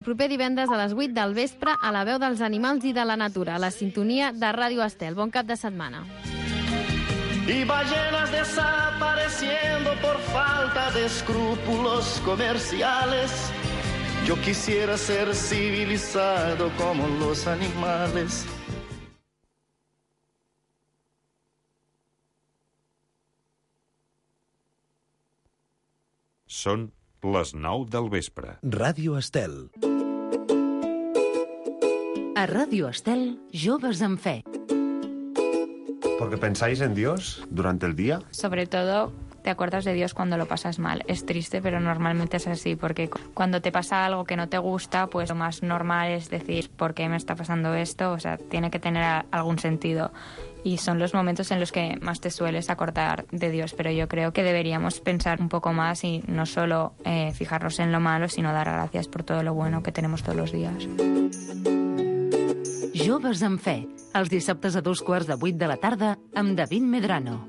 Proper divendres a les 8 del vespre a la veu dels animals i de la natura, a la sintonia de Ràdio Estel. Bon cap de setmana. Y ballenas desapareciendo por falta de escrúpulos comerciales. Yo quisiera ser civilizado como los animales. Són les 9 del vespre. Ràdio Estel. A Ràdio Estel, Joves en Fe. ¿Porque pensáis en Dios durante el día? Sobre todo, te acuerdas de Dios cuando lo pasas mal. Es triste, pero normalmente es así, porque cuando te pasa algo que no te gusta, pues lo más normal es decir, ¿por qué me está pasando esto? O sea, tiene que tener algún sentido. Y son los momentos en los que más te sueles acordar de Dios, pero yo creo que deberíamos pensar un poco más y no solo fijarnos en lo malo, sino dar gracias por todo lo bueno que tenemos todos los días. Joves en Fe, els dissabtes a 7:15 de la tarda amb David Medrano.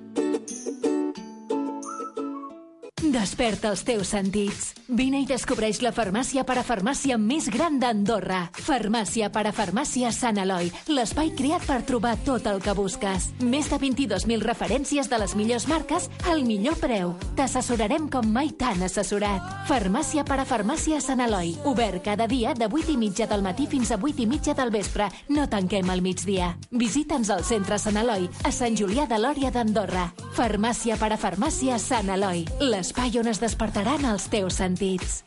Desperta els teus sentits. Vine i descobreix la farmàcia parafarmàcia més gran d'Andorra. Farmàcia parafarmàcia Sant Eloi, l'espai creat per trobar tot el que busques. Més de 22.000 referències de les millors marques al millor preu. T'assessorarem com mai t'han assessorat. Farmàcia parafarmàcia Sant Eloi, obert cada dia de 8:30 del matí fins a 8:30 del vespre. No tanquem al migdia. Visita'ns al centre Sant Eloi, a Sant Julià de Lòria d'Andorra. Farmàcia parafarmàcia Sant Eloi, l'espai on es despertaran els teus sentits.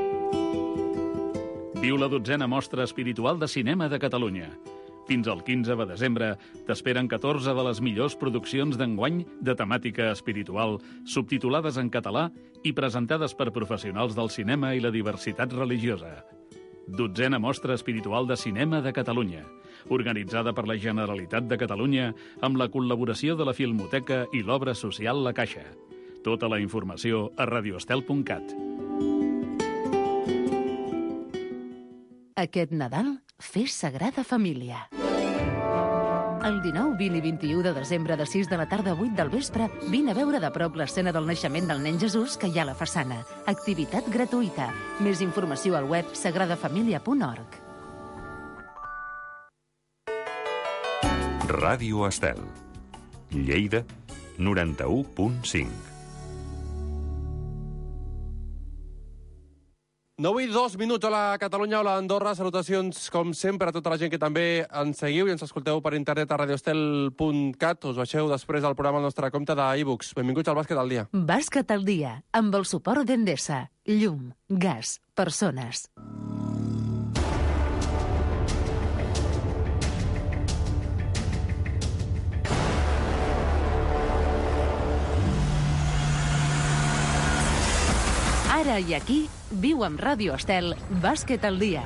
Viu la 12a Mostra Espiritual de Cinema de Catalunya. Fins al 15 de desembre t'esperen 14 de les millors produccions d'enguany de temàtica espiritual, subtitulades en català i presentades per professionals del cinema i la diversitat religiosa. 12a Mostra Espiritual de Cinema de Catalunya, organitzada per la Generalitat de Catalunya amb la col·laboració de la Filmoteca i l'Obra Social La Caixa. Tota la informació a radioestel.cat. Aquest Nadal, fes Sagrada Família. El 19, 20 i 21 de desembre de 6 de la tarda a 8 del vespre, vine a veure de prop l'escena del naixement del nen Jesús que hi ha a la façana. Activitat gratuïta. Més informació al web sagradafamilia.org. Ràdio Estel. Lleida, 91.5. 9 i 2 minuts. Hola Catalunya, hola Andorra. Salutacions, com sempre, a tota la gent que també ens seguiu i ens escolteu per internet a radioestel.cat. Us baixeu després del programa al nostre compte d'e-books. Benvinguts al Bàsquet al Dia. Bàsquet al Dia, amb el suport d'Endesa. Llum, gas, persones. Ara i aquí, viu amb Ràdio Estel, Bàsquet al Dia.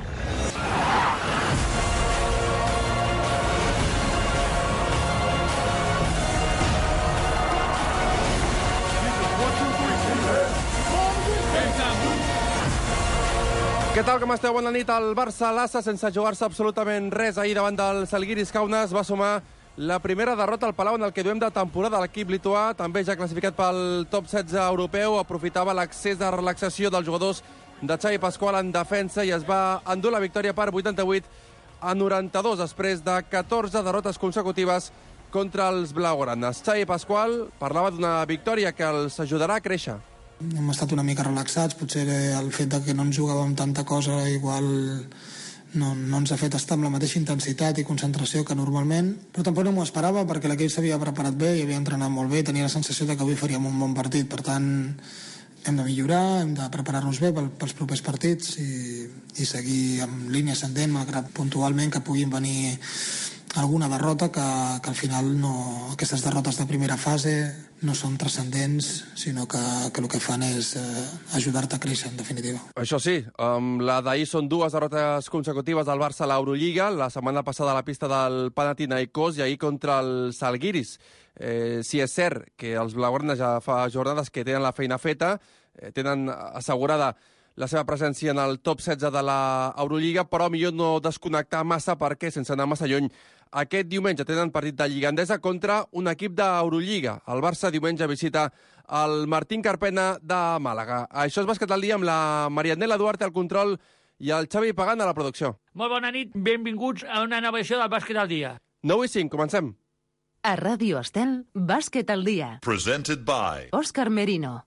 Què tal, com esteu? Bona nit. El Barça Lassa, sense jugar-se absolutament res ahir davant del Žalgiris Kaunas, va sumar la primera derrota al Palau en el que duem de temporada. L'equip lituà, també ja classificat pel top 16 europeu, aprofitava l'accés de relaxació dels jugadors de Xavi Pasqual en defensa i es va endur la victòria per 88-92 després de 14 derrotes consecutives contra els blaugranes. Xavi Pasqual parlava d'una victòria que els ajudarà a créixer. Hem estat una mica relaxats, potser el fet de que no ens jugàvem tanta cosa igual no ens ha fet estar amb la mateixa intensitat i concentració que normalment, però tampoc no m'ho esperava perquè l'equip s'havia preparat bé i havia entrenat molt bé, tenia la sensació de que avui faríem un bon partit, per tant hem de millorar, hem de preparar-nos bé pels propers partits i seguir amb línia ascendent, malgrat puntualment que puguin venir alguna derrota que al final no, aquestes derrotes de primera fase no són transcendents, sinó que el que fan és ajudar-te a créixer, en definitiva. Això sí, la d'ahir són 2 derrotes consecutives del Barça a l'Eurolliga, la setmana passada a la pista del Panathinaikos i ahir contra el Žalgiris. Sí, és cert que els blaugranes ja fa jornades que tenen la feina feta, tenen assegurada la seva presència en el top 16 de l'Eurolliga, però millor no desconnectar massa perquè, sense anar massa lluny, aquest diumenge tenen partit de Lliga Endesa contra un equip d'Eurolliga. El Barça diumenge visita el Martín Carpena de Màlaga. Això és Bàsquet al Dia amb la Marianela Duarte al control i el Xavi Pagant a la producció. Molt bona nit, benvinguts a una nova edició del Bàsquet al dia. 9:05, comencem. A Ràdio Estel, Bàsquet al dia. Presented by Òscar Merino.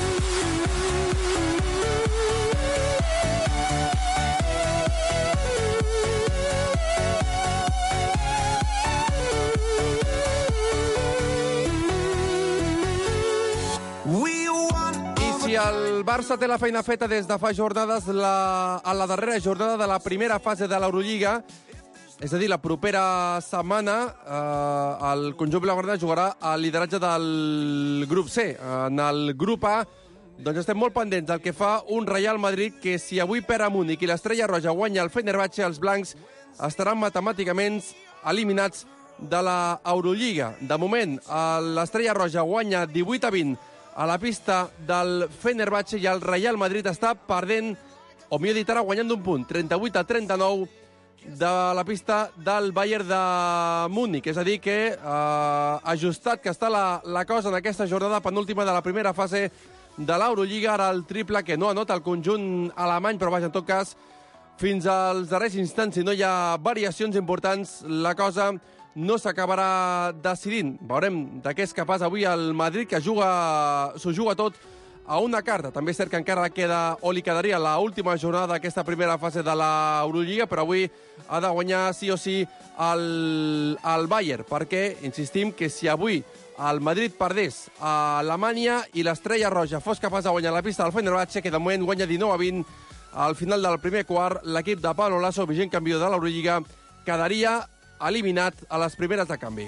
Si el Barça té la feina feta des de fa jornades, a la darrera jornada de la primera fase de l'Eurolliga, és a dir, la propera setmana, el conjunt blaugrana jugarà al lideratge del grup C. En el grup A, doncs estem molt pendents del que fa un Real Madrid que, si avui perd a Múnich i l'Estrella Roja guanya el Fenerbahçe, els blancs estaran matemàticament eliminats de l'Eurolliga. De moment, l'Estrella Roja guanya 18-20 a la pista del Fenerbahçe i el Real Madrid està perdent, o millor dit ara, guanyant d'un punt, 38-39 de la pista del Bayern de Múnich. És a dir que ajustat que està la cosa en aquesta jornada penúltima de la primera fase de l'Eurolliga. Ara el triple que no anota el conjunt alemany, però vaja, en tot cas, fins als darrers instants, si no hi ha variacions importants, la cosa no s'acabarà decidint. Veurem de què és capaç avui el Madrid, que s'ho juga tot a una carta. També és cert que encara queda, o li quedaria, l'última jornada d'aquesta primera fase de l'Eurolliga, però avui ha de guanyar sí o sí el Bayern, perquè insistim que si avui el Madrid perdés a Alemanya i l'Estrella Roja fos capaç de guanyar la pista del Fenerbahçe, que de moment guanya 19-20 al final del primer quart, l'equip de Pablo Lasso, vigent campió de l'Eurolliga, quedaria eliminat a les primeres de canvi.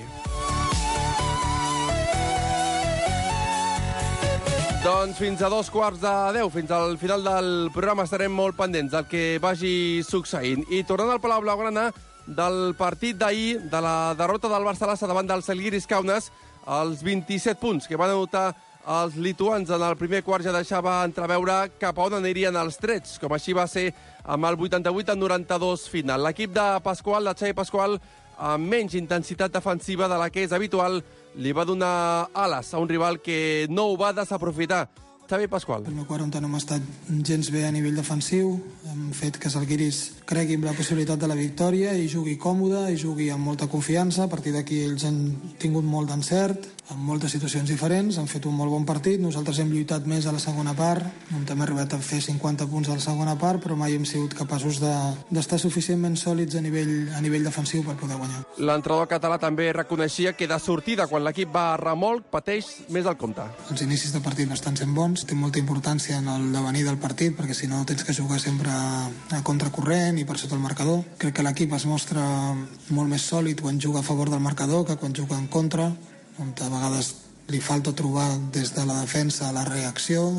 Doncs fins a 9:45, fins al final del programa, estarem molt pendents del que vagi succeint. I tornant al Palau Blaugrana, del partit d'ahir, de la derrota del Barça davant del Žalgiris Kaunas, els 27 punts que van anotar els lituans en el primer quart ja deixava entreveure cap a on anirien els trets, com així va ser amb el 88-92 final. L'equip de Pasqual, de Xavi Pasqual, amb menys intensitat defensiva de la que és habitual, li va donar ales a un rival que no ho va desaprofitar. Xavi Pasqual. El meu quart on no hem estat gens bé a nivell defensiu, hem fet que Žalgiris cregui en la possibilitat de la victòria i jugui còmode, i jugui amb molta confiança. A partir d'aquí ells han tingut molt d'encert, en moltes situacions diferents, han fet un molt bon partit. Nosaltres hem lluitat més a la segona part, on hem arribat a fer 50 punts a la segona part, però mai hem sigut capaços d'estar suficientment sòlids a nivell defensiu per poder guanyar. L'entrenador català també reconeixia que de sortida, quan l'equip va a remolc, pateix més el compte. Els inicis de partit no estan sent bons, té molta importància en el devenir del partit, perquè si no tens que jugar sempre a contracorrent i per sota el marcador. Crec que l'equip es mostra molt més sòlid quan juga a favor del marcador que quan juga en contra, on a vegades li falta trobar des de la defensa la reacció,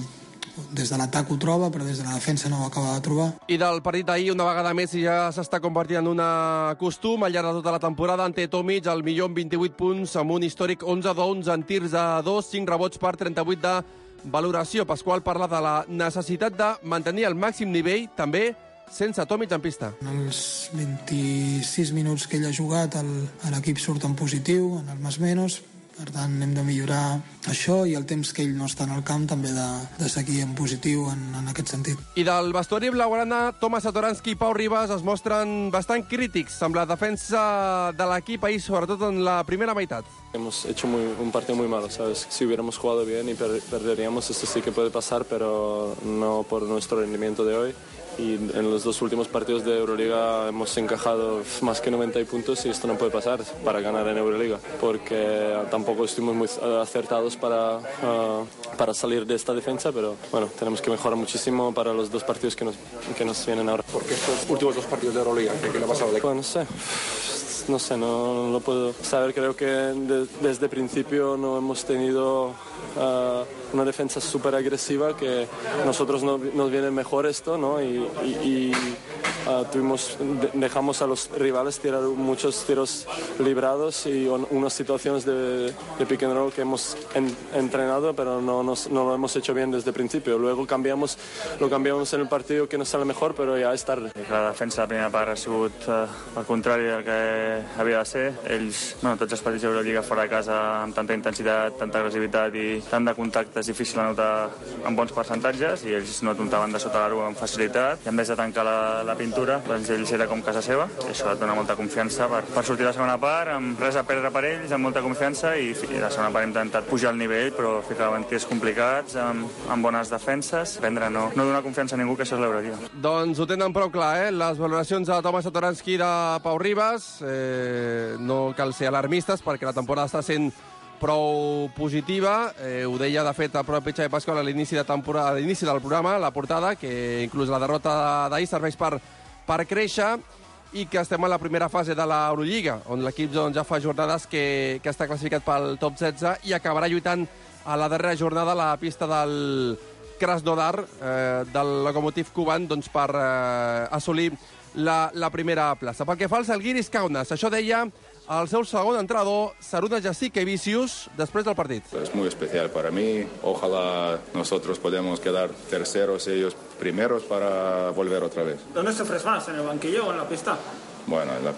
des de l'atac ho troba, però des de la defensa no ho acaba de trobar. I del partit d'ahir, una vegada més, ja s'està convertint en un costum al llarg de tota la temporada. Ante Tomic, el millor amb 28 punts, amb un històric 11-11 en tirs a 2, 5 rebots per 38 de valoració. Pasqual parla de la necessitat de mantenir el màxim nivell, també sense Tomic en pista. En els 26 minuts que ell ha jugat, l'equip surt en positiu, en el més menys. Per tant, hem de millorar això, i el temps que ell no està en el camp també de seguir en positiu en aquest sentit. I del vestuari blaugrana, Tomas Satoransky i Pau Ribas es mostren bastant crítics amb la defensa de l'equip ahir, sobretot en la primera meitat. Hemos hecho un partido muy malo, ¿sabes? Si hubiéramos jugado bien y perderíamos, esto sí que puede pasar, pero no por nuestro rendimiento de hoy. Y en los dos últimos partidos de Euroliga hemos encajado más que 90 puntos, y esto no puede pasar para ganar en Euroliga, porque tampoco estuvimos muy acertados para salir de esta defensa, pero bueno, tenemos que mejorar muchísimo para los dos partidos que nos vienen ahora. ¿Por qué estos últimos dos partidos de Euroliga? ¿Qué le ha pasado? Bueno, no sé, no lo puedo saber. Creo que desde el principio no hemos tenido una defensa súper agresiva, que nosotros nos viene mejor esto, ¿no? Y dejamos a los rivales tirar muchos tiros librados y unas situaciones de pick and roll que hemos entrenado, pero no lo hemos hecho bien desde el principio. Luego lo cambiamos en el partido que nos sale mejor, però ja és tarda. La defensa de la primera part ha sigut el contrari del que havia de ser. Ells, tots els partits d'Eurolliga fora de casa amb tanta intensitat, tanta agressivitat i tant de contacte és difícil anotar amb bons percentatges i ells no apuntaven de sota l'aro amb facilitat i en vez de tancar la pintura, doncs ells era com casa seva i això et dona molta confiança per sortir la segona part amb res a perdre per ells, amb molta confiança i la segona part hem intentat pujar el nivell però ficar tirs complicats, amb bones defenses, prendre no donar confiança a ningú que això és l'Eurolliga. Doncs ho tenen prou clar, les valoracions de Tomas Satoranski i de Pau Ribas. No cal ser alarmistes perquè la temporada està sent prou positiva. Ho deia, de fet, el propi Xavi Pasqual a l'inici del programa, la portada, que inclús la derrota d'ahir serveix per créixer i que estem en la primera fase de l'Eurolliga, on l'equip ja fa jornades que està classificat pel top 16 i acabarà lluitant a la darrera jornada a la pista del Krasnodar, del Lokomotiv Kuban, per assolir la primera plaça. Pel que fa al Žalgiris Kaunas, això deia el seu segon entrenador, Šarūnas Jasikevičius, després del partit. Es muy especial para mí. Ojalá nosotros podamos quedar terceros, ellos primeros, para volver otra vez. ¿Dónde sufres más, en el banquillo o en la pista? Bueno, en la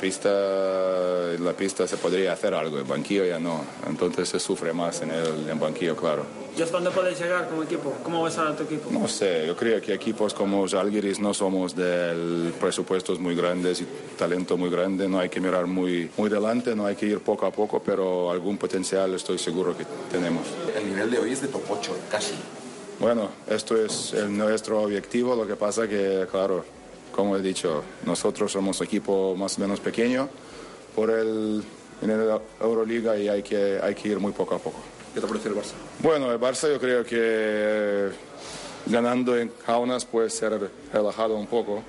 pista se podría hacer algo, en banquillo ya no. Entonces se sufre más en el banquillo, claro. ¿Y hasta dónde podéis llegar como equipo? ¿Cómo ves a tu equipo? No sé, yo creo que equipos como Žalgiris no somos de presupuestos muy grandes y talento muy grande. No hay que mirar muy delante, no hay que ir poco a poco, pero algún potencial estoy seguro que tenemos. El nivel de hoy es de top 8, casi. Bueno, esto es nuestro objetivo, lo que pasa que, claro, como he dicho, nosotros somos equipo más o menos pequeño en la Euroliga y hay que ir muy poco a poco. ¿Qué te parece el Barça? Bueno, el Barça yo creo que ganando en Kaunas puede ser relajado un poco.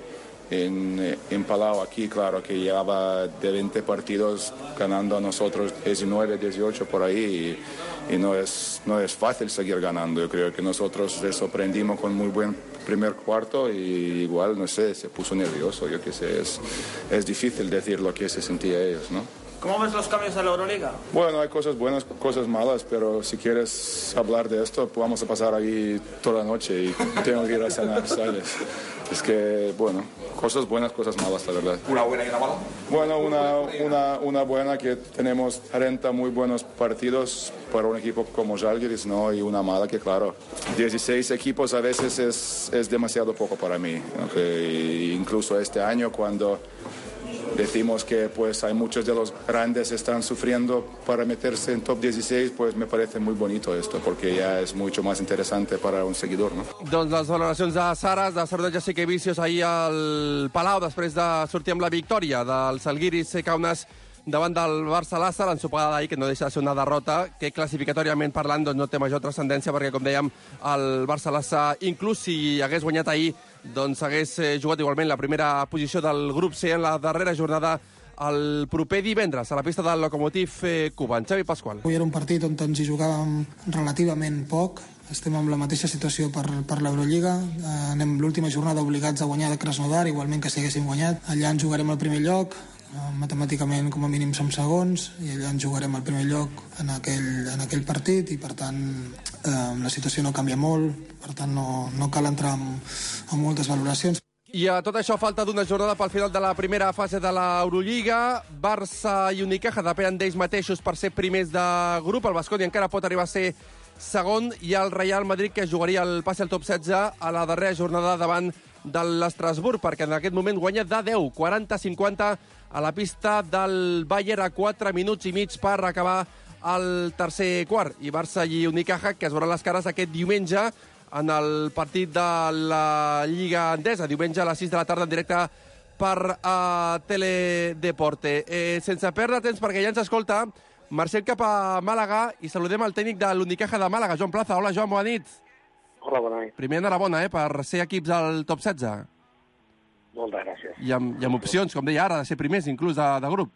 En Palau aquí, claro, que llevaba de 20 partidos ganando a nosotros 19, 18 por ahí y no es fácil seguir ganando. Yo creo que nosotros les sorprendimos con muy buen primer cuarto y igual, no sé, se puso nervioso, yo qué sé, es difícil decir lo que se sentía ellos, ¿no? ¿Cómo ves los cambios de la Euroliga? Bueno, hay cosas buenas, cosas malas, pero si quieres hablar de esto, pues vamos a pasar ahí toda la noche y tengo que ir a cenar, ¿sabes? Es que, bueno, cosas buenas, cosas malas, la verdad. ¿Una buena y una mala? Bueno, una buena que tenemos 40 muy buenos partidos para un equipo como Žalgiris, ¿no? Y una mala que, claro, 16 equipos a veces es demasiado poco para mí. Okay? Incluso este año, cuando decimos que pues hay muchos de los grandes están sufriendo para meterse en top 16, pues me parece muy bonito esto, porque ya es mucho más interesante para un seguidor, ¿no? Doncs les valoracions de Saras, de Šarūnas Jasikevičius ahir al Palau, després de sortir amb la victòria del Žalgiris Kaunas davant del Barça Lassa, l'ensopada d'ahir, que no deixa de ser una derrota, que classificatòriament parlant doncs, no té major transcendència, perquè, com dèiem, el Barça Lassa, inclús si hagués guanyat ahir, doncs hagués jugat igualment la primera posició del grup C en la darrera jornada el proper divendres a la pista del Lokomotiv Kuban. Xavi Pasqual. Avui era un partit on ens hi jugàvem relativament poc. Estem en la mateixa situació per l'Eurolliga. Anem l'última jornada obligats a guanyar de Krasnodar, igualment que si haguéssim guanyat. Allà ens jugarem al primer lloc, matemàticament com a mínim som segons, i allà ens jugarem al primer lloc en aquell partit, i per tant la situació no canvia molt, per tant no cal entrar en moltes valoracions. I a tot això falta d'una jornada pel final de la primera fase de l'Eurolliga. Barça i Unicaja depenen d'ells mateixos per ser primers de grup. El Baskonia encara pot arribar a ser segon, i el Real Madrid, que jugaria el passe al top 16 a la darrera jornada davant de l'Estrasburg, perquè en aquest moment guanya de 10, 40-50 a la pista del Bayern, a 4 minuts i mig per acabar el tercer quart. I Barça i Unicaja, que es veuran les cares aquest diumenge en el partit de la Lliga Endesa, diumenge a les 6 de la tarda en directe per Teledeporte. Sense perdre temps, perquè ja ens escolta, marxem cap a Màlaga i saludem el tècnic de l'Unicaja de Màlaga, Joan Plaza. Hola, Joan, bona nit. Hola, bona nit. Primer, enhorabona, per ser equips al top 16. Moltes gràcies. I amb opcions, com deia ara, de ser primers, inclús de grup.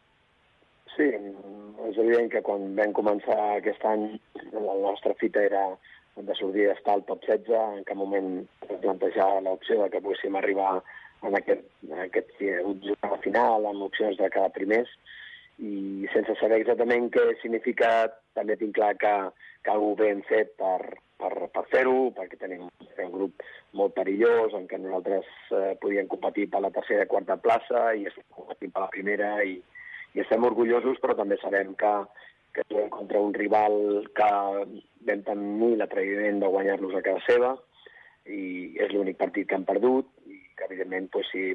Sí, és evident que quan vam començar aquest any la nostra fita era de sortir d'estar al top 16, en cap moment plantejar l'opció de que poguéssim arribar en aquest jugar final, amb opcions de quedar primers, i sense saber exactament què significa, també tinc clar que algú ben fet per fer-ho, perquè tenim un grup molt perillós, en què nosaltres podíem competir per la tercera i quarta plaça, i estem competint per la primera, i estem orgullosos, però també sabem que juguem contra un rival que vam tenir l'atreviment de guanyar-los a casa seva, i és l'únic partit que han perdut, i que, evidentment, sí,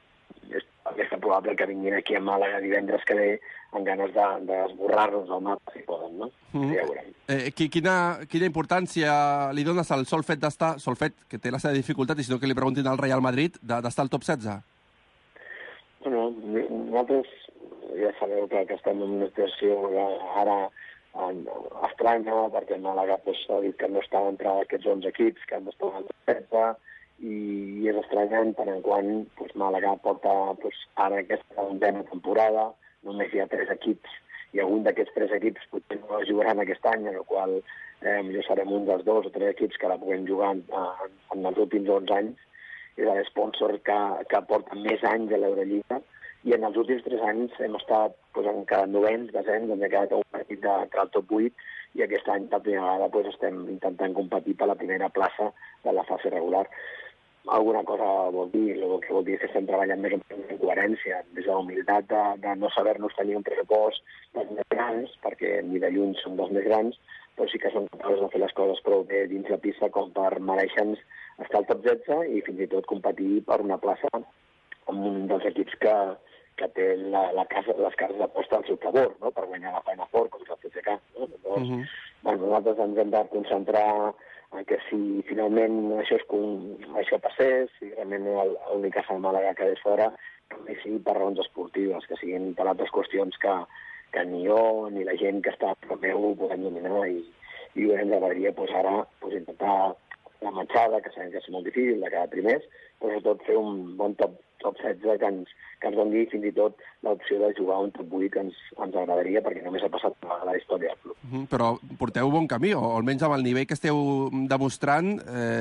és probable que vinguin aquí a Màlaga divendres que ve amb ganes d'esborrar-nos del mapa, si poden, no? Ja veurem. Quina importància li dones al sol fet d'estar, sol fet, que té la seva dificultat, i si no que li preguntin al Real Madrid, d'estar al top 16? Bueno, nosaltres ja sabeu que estem en una situació ara estranya, perquè Màlaga s'ha dit que no està entre aquests 11 equips, que han d'estar al top 16, i és estranyant tant en quant Màlaga porta ara aquesta 11a temporada, només hi ha 3 equips, i algun d'aquests 3 equips potser no jugaran aquest any, en el qual jo serem un dels 2 o 3 equips que la puguem jugar en els últims 11 anys. És l'esponsor que porta més anys a l'Eurolliga, i en els últims 3 anys hem estat en cada novens, desens, on ha quedat un partit entre el top 8, i aquest any per primera vegada estem intentant competir per la primera plaça de la fase regular. Alguna cosa vol dir, el que vol dir és que estem treballant més en coherència, des de la humilitat de no saber-nos tenir un pressupost dels més grans, perquè ni de lluny som dels més grans, però sí que som capaços de fer les coses prou bé dins la pista com per mereixer-nos estar al top 16 i fins i tot competir per una plaça amb un dels equips que té les cases d'aposta al seu favor, no? Per guanyar la Final Four, com és el CSKA. No? Llavors, nosaltres ens hem de concentrar en que si finalment això passés, si realment l'únic cas de Màlaga quedés fora, que sigui per raons esportives, que siguin per altres qüestions que ni jo ni la gent que està a meu ho podem dominar, i ens agradaria ara intentar la matxada, que sabem que és molt difícil, de quedar primers, però sobretot fer un bon top 16 que ens doni fins i tot l'opció de jugar un top 8 que ens agradaria, perquè només ha passat a la història del club. Però porteu bon camí, o almenys amb el nivell que esteu demostrant,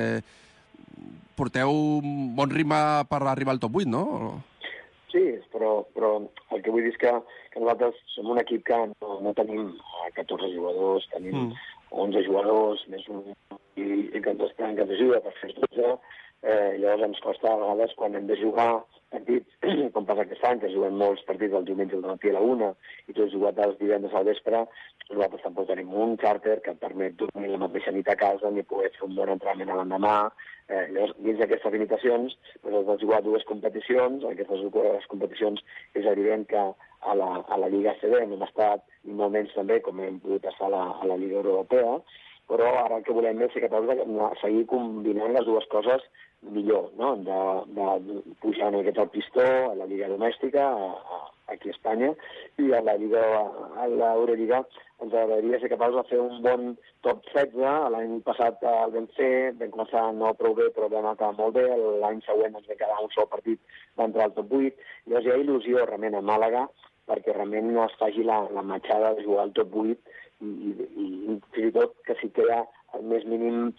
porteu un bon ritme per arribar al top 8, no? Sí, però el que vull dir és que nosaltres som un equip que no tenim 14 jugadors, tenim 11 jugadors, més i que ens ajuda per fer 12. Llavors ens costa a vegades quan hem de jugar partits, com passa aquest any, que juguem molts partits el diumenge al matí a la 1 i tots jugat els divendres al vespre, nosaltres tampoc tenim un xàrter que et permet dormir la mateixa nit a casa ni poder fer un bon entrenament a l'endemà. Llavors, dins d'aquestes limitacions, has de jugar 2 competicions. En aquestes 2 competicions és evident que a la Lliga ACB hem estat, i molt menys també, com hem pogut estar a la Lliga Europea, però ara el que volem és ser capaços de seguir combinant les 2 coses millor, no? De pujar en aquest al pistó, a la Lliga domèstica, aquí a Espanya, i a l'Eurolliga ens agradaria ser capaços de fer un bon top 16. L'any passat el vam fer, vam començar no prou bé, però vam acabar molt bé. L'any següent ens vam quedar un sol partit d'entrar al top 8. Llavors hi ha il·lusió realment a Màlaga perquè realment no es faci la matxada de jugar al top 8 i fins i tot que s'hi queda el més mínim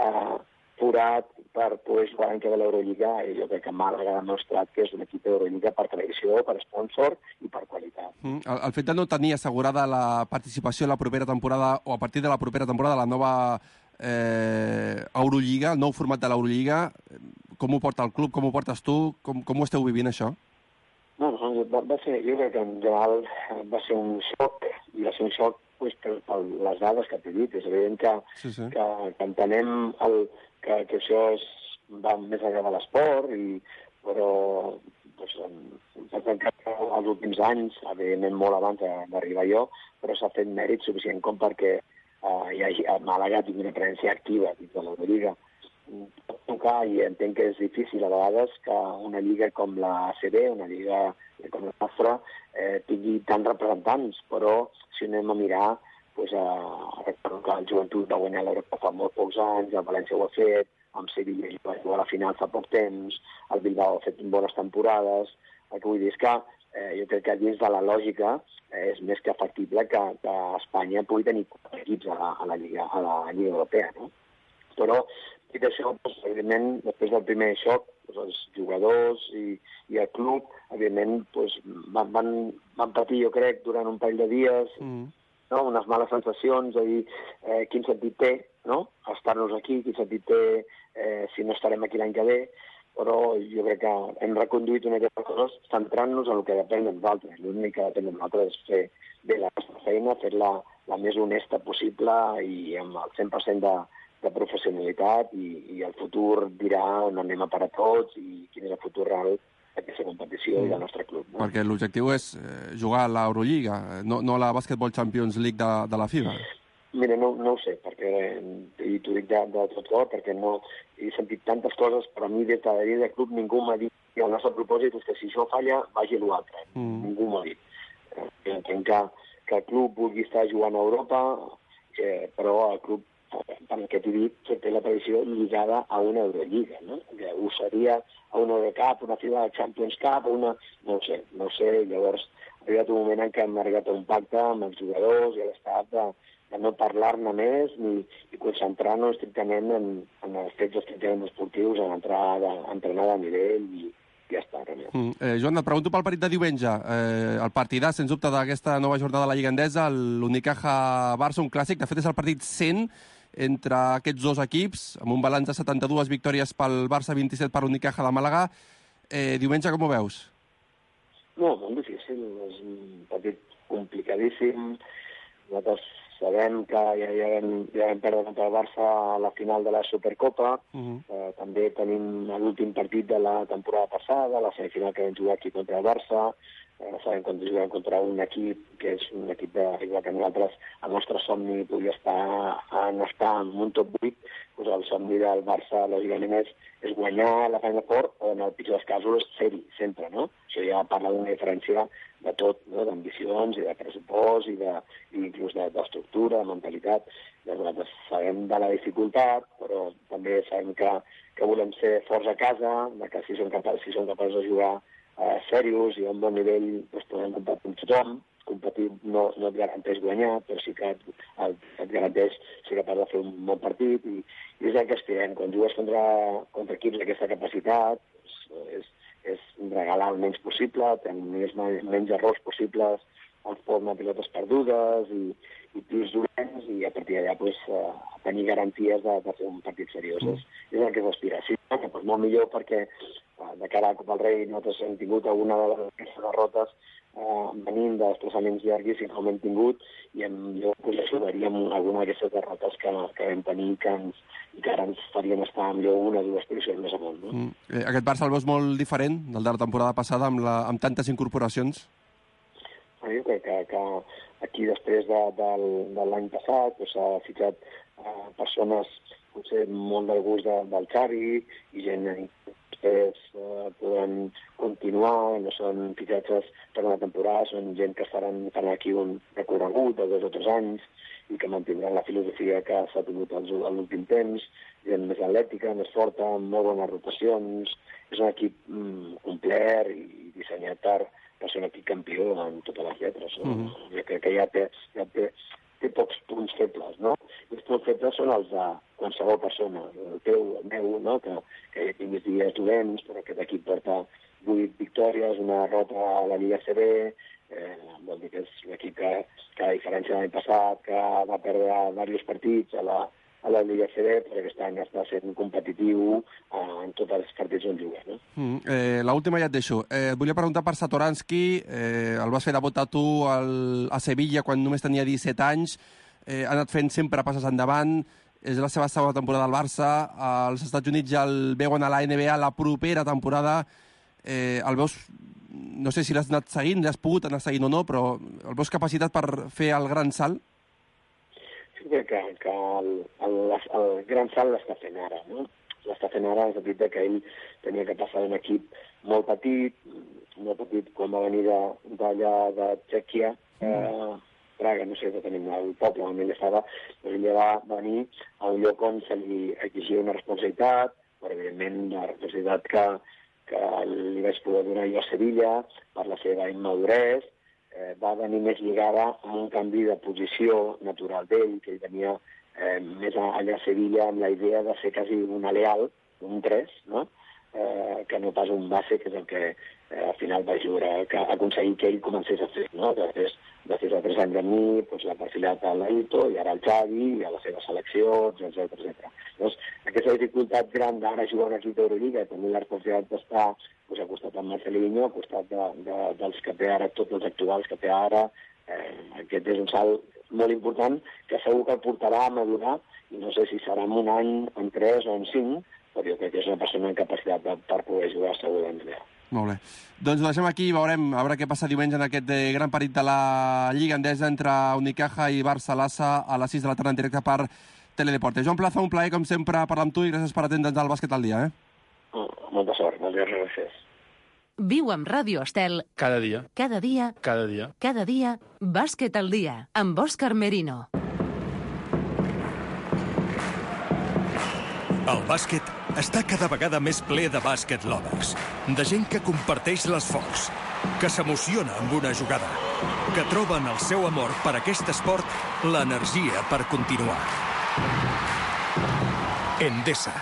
forat per poder jugar l'any que ve a l'Eurolliga, i jo crec que Màlaga ha demostrat que és un equip d'Eurolliga per tradició, per sponsor i per qualitat. El fet de no tenir assegurada la participació a la propera temporada o a partir de la propera temporada la nova Eurolliga, el nou format de l'Eurolliga, com ho porta el club, com ho portes tu, com ho esteu vivint això? No, va ser, jo crec que en general va ser un xoc, i va ser un xoc per les dades que t'he dit. És evident que entenem que això va més enllà de l'esport, però els últims anys, evidentment molt abans d'arribar jo, però s'ha fet mèrit suficient com perquè a Màlaga tingui una presència activa dins de l'Eurolliga. I entenc que és difícil a vegades que una lliga com la ACB, una lliga com la nostra, tingui tants representants, però si anem a mirar, recordo que el Joventut va guanyar l'Europa fa molt pocs anys, el València ho ha fet, amb Sevilla va jugar a la final fa poc temps, el Bilbao ha fet bones temporades. El que vull dir és que jo crec que dins de la lògica és més que factible que Espanya pugui tenir 4 equips a la Lliga Europea, no? Però I d'això, evidentment, després del primer xoc, els jugadors i el club, evidentment, van patir, jo crec, durant un parell de dies, no? Unes males sensacions, de dir quin sentit té, no? Estar-nos aquí, quin sentit té si no estarem aquí l'any que ve, però jo crec que hem reconduït una d'aquestes coses centrant-nos en el que depèn de nosaltres. L'únic que depèn de nosaltres és fer bé la nostra feina, fer-la la més honesta possible i amb el 100% de professionalitat i el futur dirà on anem a parar tots i quin és el futur real d'aquesta competició i del nostre club. No? Perquè l'objectiu és jugar a l'Eurolliga, no a la Basketball Champions League de la FIBA. Mira, no ho sé, perquè i t'ho dic de tot cor, perquè no he sentit tantes coses, però a mi des de la del club ningú m'ha dit que el nostre propòsit és que si això falla, vagi l'altre. Ningú m'ha dit. Entenc que el club vulgui estar jugant a Europa, però el club, per el que t'he dit, té la previsió lligada a una Eurolliga, no? Que ho seria a una Eurocup, una FIBA Champions Cup, no ho sé, llavors ha arribat un moment en què hem arribat a un pacte amb els jugadors i l'estat de no parlar-ne més ni concentrar-nos estrictament en els fets estrictament esportius, en entrar a entrenar de nivell i ja està. Joan, et pregunto pel partit de diumenge. El partidà, sens dubte, d'aquesta nova jornada de la Lliga Endesa, l'Unicaja-Barça, un clàssic. De fet, és el partit 100 entre aquests dos equips, amb un balanç de 72 victòries pel Barça, 27 per l'Unicaja de Màlaga. Diumenge, com ho veus? No, molt difícil. És un partit complicadíssim. Nosaltres sabem que ja vam perdre contra el Barça a la final de la Supercopa. També tenim l'últim partit de la temporada passada, la semifinal que vam jugar aquí contra el Barça. Sabem que juguem contra un equip que és un equip igual que nosaltres, el nostre somni podria estar en un top 8, doncs el somni del Barça, lògicament, és guanyar la Final Four, o en el pitjor dels casos ser-hi, sempre, no? Això ja parla d'una diferència de tot, no? D'ambicions i de pressupost i inclús d'estructura, de mentalitat. Nosaltres sabem de la dificultat, però també sabem que volem ser forts a casa, que si som capaços de jugar serios i a un bon nivell podem competir amb tothom. Competir no et garanteix guanyar, però sí que et garanteix ser capaç de fer un bon partit i és el que aspirem. Quan jugues contra equips d'aquesta capacitat és regalar el menys possible, tenir els menys errors possibles, els forma pilotes perdudes i tirs dolents i a partir d'allà tenir garanties de fer un partit seriós. És el que s'aspira. Sí, que molt millor perquè de cara a Copa del Rei nosaltres hem tingut alguna de les derrotes venint de desplaçaments llarguíssims com hem tingut i jo ajudaríem alguna d'aquestes derrotes que vam tenir i que ara ens farien estar millor una o dues posicions més amunt. No? Aquest Barça el veus molt diferent del de la temporada passada amb tantes incorporacions? Jo crec que aquí després de l'any passat s'ha fitxat persones potser molt del gust del Xavi i gent que poden continuar, no són fitxatges per una temporada, són gent que faran aquí un recorregut de 2 o 3 anys i que mantindran la filosofia que s'ha tingut a l'últim temps, gent més atlètica, més forta, amb molt bones rotacions. És un equip complet i dissenyat per ser un equip campió en totes les lletres. Jo crec que ja té pocs punts febles, no? I els punts febles són els de qualsevol persona, el teu, el meu, no? Que ja tinguis dies dolents, però aquest equip porta 8 victòries, una derrota a la Lliga CB, vol dir que és un equip que a diferència de l'any passat, que va perdre diversos partits a la Lliga CB, però aquest any està sent competitiu en tots els partits on juga. No? L'última ja et deixo. Et volia preguntar per Satoranski. El vas fer debutar tu a Sevilla quan només tenia 17 anys. Ha anat fent sempre passes endavant. És la seva segona temporada al Barça. Als Estats Units ja el veuen a la NBA la propera temporada. El veus, no sé si l'has anat seguint, l'has pogut anar seguint o no, però el veus capacitat per fer el gran salt? Sí, crec que el gran salt l'està fent ara, no? L'està fent ara en el sentit que ell tenia que passar d'un equip molt petit quan va venir d'allà de Txèquia, Praga, no sé, que tenim el poble on ell estava, doncs ell va venir a un lloc on se li exigia una responsabilitat, però evidentment la responsabilitat que li vaig poder donar jo a Sevilla per la seva immaduresa, va venir més lligada a un canvi de posició natural d'ell, que ell venia més allà a Sevilla amb la idea de ser quasi un aleal, un 3, no? Que no pas un base, que és el que al final va ajudar a aconseguir que ell comencés a fer, no? Després de 3 anys amb mi, doncs l'ha perfilat a l'Aito i ara el Xavi i a la seva selecció, etc. Llavors, aquesta dificultat gran d'ara jugar un equip d'Eurolliga, també la responsabilitat d'estar al costat del Marcelinho, al costat dels que té ara, tots els actuals que té ara, aquest és un salt molt important que segur que el portarà a madurar, i no sé si serà en un any, en 3 o en 5, però jo crec que és una persona amb capacitat per poder jugar segur d'NBA. Molt bé. Doncs ho deixem aquí i veurem a veure què passa diumenge en aquest gran partit de la Lliga Endesa entre Unicaja i Barça-Lassa a les 6 de la tarda en directe per Teledeporte. Joan Plaza, un plaer, com sempre, parlar amb tu i gràcies per atendre'ns al bàsquet al dia. Molta sort, moltes gràcies. Viu amb Ràdio Estel. Cada dia. Cada dia. Cada dia. Cada dia. Bàsquet al dia. Amb Òscar Merino. El bàsquet està cada vegada més ple de bàsquet lovers, de gent que comparteix l'esforç, que s'emociona amb una jugada, que troben el seu amor per aquest esport, l'energia per continuar. Endesa.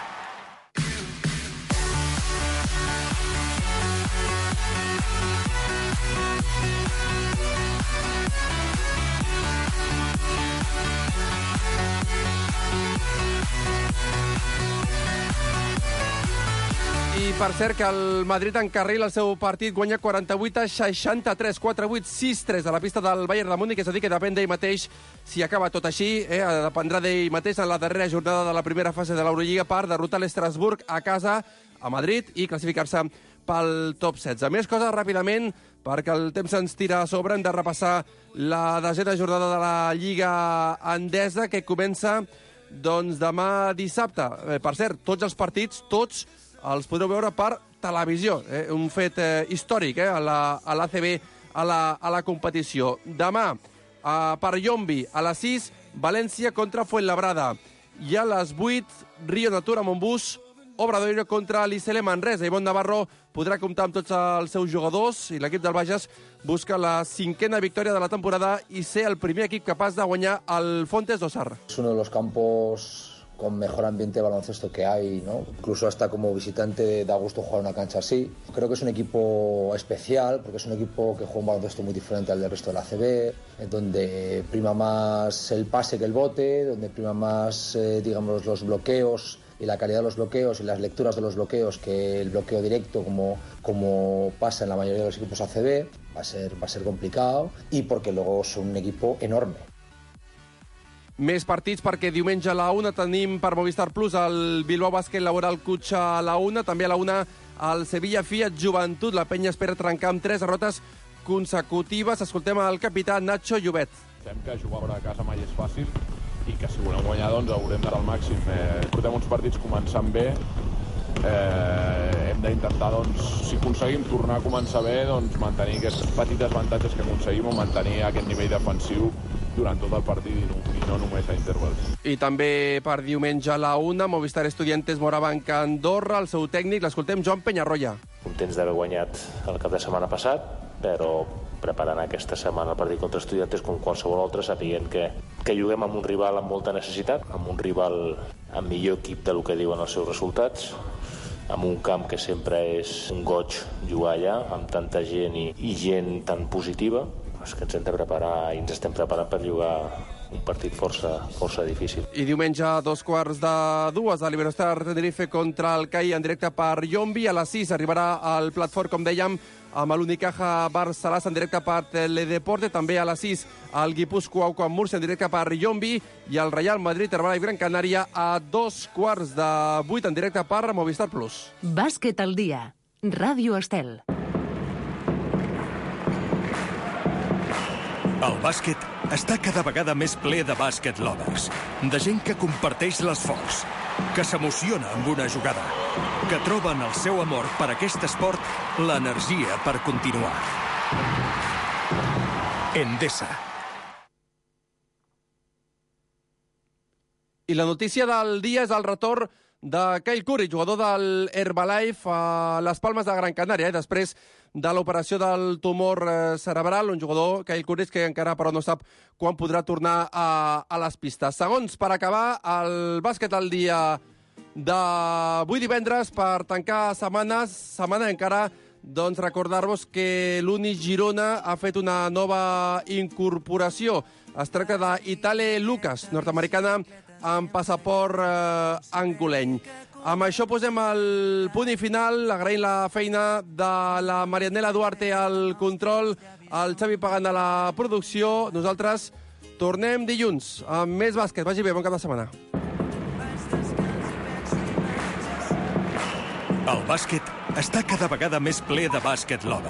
I per cert que el Madrid encarrila el seu partit, guanya 48-63, 4-8, 6-3 a la pista del Bayern de Múnich, és a dir, que depèn d'ell mateix si acaba tot així, dependrà d'ell mateix en la darrera jornada de la primera fase de l'Eurolliga per derrotar l'Estrasburg a casa, a Madrid, i classificar-se pel top 16. Més coses ràpidament, perquè el temps ens tira a sobre, hem de repassar la desena jornada de la Lliga Endesa, que comença doncs demà dissabte. Per cert, tots els partits, tots els podreu veure per televisió, un fet històric a l'ACB, a la competició. Demà, per Llombi, a les 6, València contra Fuenlabrada. I a les 8, Rio Natura Montbus, Obradoiro contra l'ICL Manresa. Ivonne Navarro podrà comptar amb tots els seus jugadors i l'equip del Bages busca la 5ª victòria de la temporada i ser el primer equip capaç de guanyar el Fontes d'Ossar. És un dels campos con mejor ambiente de baloncesto que hay, ¿no? Incluso hasta como visitante da gusto jugar una cancha así. Creo que es un equipo especial, porque es un equipo que juega un baloncesto muy diferente al del resto de la ACB, donde prima más el pase que el bote, donde prima más, digamos, los bloqueos y la calidad de los bloqueos y las lecturas de los bloqueos que el bloqueo directo, como pasa en la mayoría de los equipos ACB. Va a ser complicado, y porque luego son un equipo enorme. Més partits, perquè diumenge a la 1 tenim per Movistar Plus el Bilbao Bàsquet Laboral Cutxa a la 1, també a la 1 el Sevilla Fiat Joventut. La penya espera trencar amb 3 derrotes consecutives. Escoltem el capità Nacho Llobet. Sabem que jugar a casa mai és fàcil i que si volem guanyar doncs haurem d'anar al màxim. Portem uns partits començant bé, hem d'intentar, doncs, si aconseguim tornar a començar bé, doncs mantenir aquests petits avantatges que aconseguim o mantenir aquest nivell defensiu durant tot el partit i no només a intervals. I també per diumenge a la 1, Movistar Estudiantes Morabanc Andorra, el seu tècnic, l'escoltem, Joan Peñarroya. Contents d'haver guanyat el cap de setmana passat, però preparant aquesta setmana el partit contra Estudiantes com qualsevol altre, sapiguent que juguem amb un rival amb molta necessitat, amb un rival amb millor equip del que diuen els seus resultats, amb un camp que sempre és un goig jugar allà, amb tanta gent i gent tan positiva. És que ens hem de preparar i ens estem preparant per jugar un partit força difícil. I diumenge a 2:45 a l'Iberostar Tenerife contra el CAI en directe per Llombi. A les 6 arribarà al Platform, com dèiem, amb l'Unicaja Barça-Lassa en directe per Teledeporte. També a les 6 el Guipúscoa Auco amb Múrcia en directe per Llombi. I el Real Madrid Herbalife Gran Canària a 7:15 en directe per Movistar Plus. Bàsquet al dia. Ràdio Estel. El bàsquet està cada vegada més ple de bàsquet lovers, de gent que comparteix l'esforç, que s'emociona amb una jugada, que troben el seu amor per aquest esport, l'energia per continuar. Endesa. I la notícia del dia és el retorn de Kyle Curry, jugador del Herbalife a les Palmes de Gran Canària, després de l'operació del tumor cerebral, un jugador, Kyle Curry, que encara però no sap quan podrà tornar a les pistes. Segons, per acabar, el bàsquet al dia d'avui divendres, per tancar setmana encara, doncs recordar-vos que l'Uni Girona ha fet una nova incorporació. Es tracta d'Itale Lucas, nord-americana, amb passaport angoleny. Amb això posem el punt i final, agraint la feina de la Marianela Duarte al control, el Xavi Pagant a la producció. Nosaltres tornem dilluns amb més bàsquet. Vagi bé, bon cap de setmana. El bàsquet està cada vegada més ple de bàsquet lovers.